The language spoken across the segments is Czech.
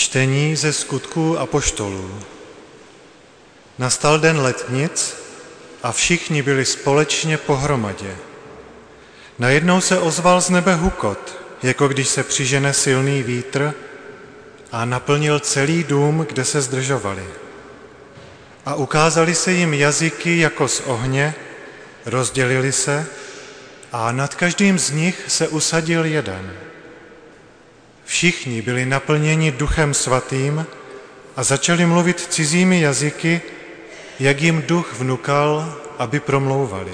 Čtení ze Skutků apoštolů. Nastal den letnic a všichni byli společně pohromadě. Najednou se ozval z nebe hukot, jako když se přižene silný vítr, a naplnil celý dům, kde se zdržovali. A ukázali se jim jazyky jako z ohně, rozdělili se a nad každým z nich se usadil jeden. Všichni byli naplněni Duchem Svatým a začali mluvit cizími jazyky, jak jim Duch vnukal, aby promlouvali.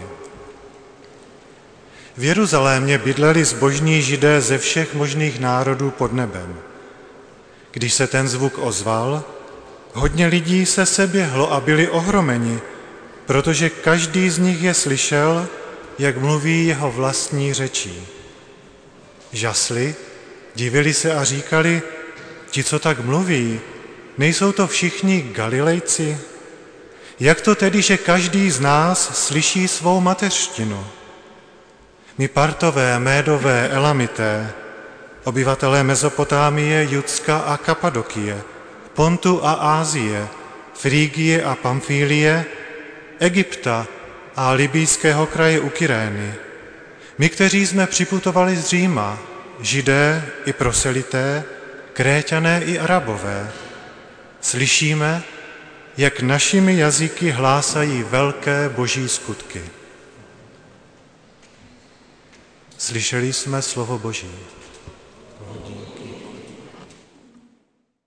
V Jeruzalémě bydleli zbožní Židé ze všech možných národů pod nebem. Když se ten zvuk ozval, hodně lidí se seběhlo a byli ohromeni, protože každý z nich je slyšel, jak mluví jeho vlastní řečí. Žasli, divili se a říkali, ti, co tak mluví, nejsou to všichni Galilejci? Jak to tedy, že každý z nás slyší svou mateřštinu? My Partové, Médové, Elamité, obyvatelé Mezopotámie, Judska a Kapadokie, Pontu a Ázie, Frígie a Pamfílie, Egypta a libijského kraje u Kyrény. My, kteří jsme připutovali z Říma, Židé i proselité, Kréťané i Arabové, slyšíme, jak našimi jazyky hlásají velké boží skutky. Slyšeli jsme slovo Boží.